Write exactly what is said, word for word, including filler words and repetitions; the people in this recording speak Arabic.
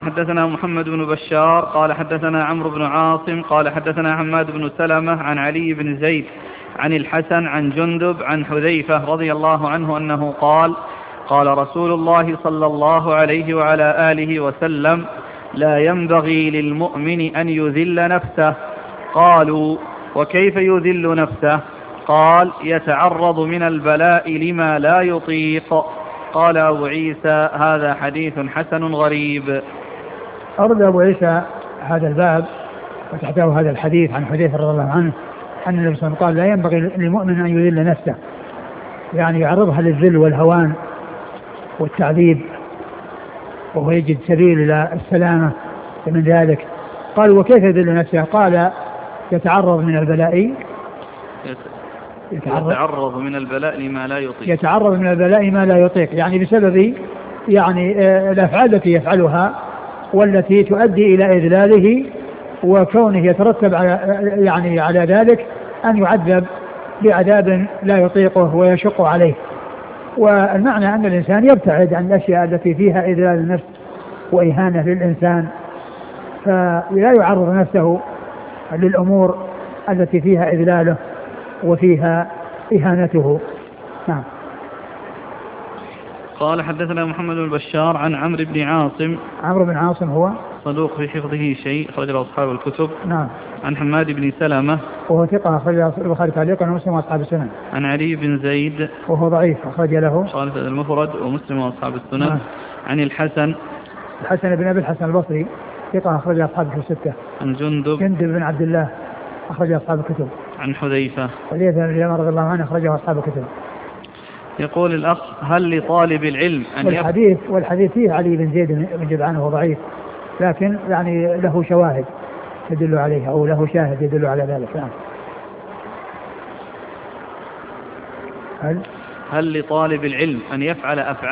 حدثنا محمد بن بشار قال حدثنا عمرو بن عاصم قال حدثنا حماد بن سلمة عن علي بن زيد عن الحسن عن جندب عن حذيفة رضي الله عنه أنه قال قال رسول الله صلى الله عليه وعلى آله وسلم: لا ينبغي للمؤمن أن يذل نفسه. قالوا: وكيف يذل نفسه؟ قال: يتعرض من البلاء لما لا يطيق. قال أبو عيسى: هذا حديث حسن غريب. أورد أبو عيسى هذا الباب وتحته هذا الحديث عن حذيفة رضي الله عنه أن النبي صلى الله عليه وسلم قال: لا ينبغي للمؤمن أن يذل نفسه، يعني يعرضها للذل والهوان والتعذيب، وهو يجد سبيل إلى السلامة من ذلك. قال: وكيف يذل نفسه؟ قال: يتعرض من البلاء يتعرض, يتعرض من البلاء لما لا يطيق يتعرض من البلاء ما لا يطيق، يعني بسبب يعني الأفعال التي يفعلها والتي تؤدي إلى إذلاله، وكونه يترتب على يعني على ذلك أن يعذب بعذاب لا يطيقه ويشق عليه. والمعنى أن الإنسان يبتعد عن الأشياء التي فيها إذلال النفس وإهانة للإنسان، فلا يعرض نفسه للأمور التي فيها إذلاله وفيها إهانته. نعم. قال حدثنا محمد بن بشار عن عمرو بن عاصم. عمرو بن عاصم هو صدوق في حفظه شيء، أخرج له أصحاب الكتب. نعم. عن حماد بن سلمة وهو ثقة، أخرج له البخاري تعليقا ومسلم وأصحاب السنن. عن علي بن زيد وهو ضعيف، أخرج له خالد المفرد ومسلم وأصحاب السنن. نعم. عن الحسن الحسن بن أبي الحسن البصري ثقة، أخرج أصحاب الستة. عن جندب جندب بن عبد الله، أخرج أصحاب الكتب. عن حذيفة حذيفة رضي الله عنه، أخرجه أصحاب الكتب. يقول الأخ: هل لطالب العلم أن والحديث والحديث فيه علي بن زيد بن جدعان وهو ضعيف، لكن يعني له شواهد تدل عليها أو له شاهد يدل على ذلك. نعم. هل هل لطالب العلم أن يفعل أفعال